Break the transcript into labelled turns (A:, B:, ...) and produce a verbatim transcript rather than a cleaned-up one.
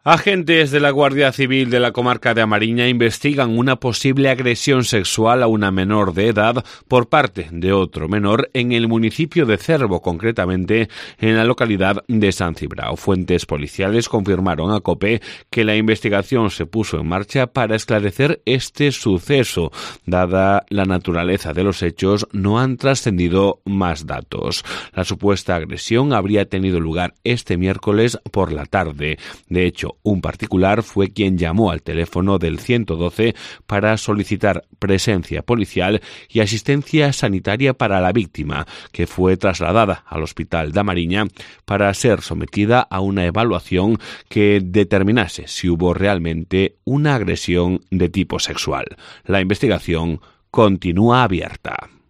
A: Agentes de la Guardia Civil de la comarca de A Mariña investigan una posible agresión sexual a una menor de edad por parte de otro menor en el municipio de Cervo, concretamente en la localidad de San Cibrao. Fuentes policiales confirmaron a COPE que la investigación se puso en marcha para esclarecer este suceso. Dada la naturaleza de los hechos, no han trascendido más datos. La supuesta agresión habría tenido lugar este miércoles por la tarde. De hecho, un particular fue quien llamó al teléfono del ciento doce para solicitar presencia policial y asistencia sanitaria para la víctima, que fue trasladada al hospital de A Mariña para ser sometida a una evaluación que determinase si hubo realmente una agresión de tipo sexual. La investigación continúa abierta.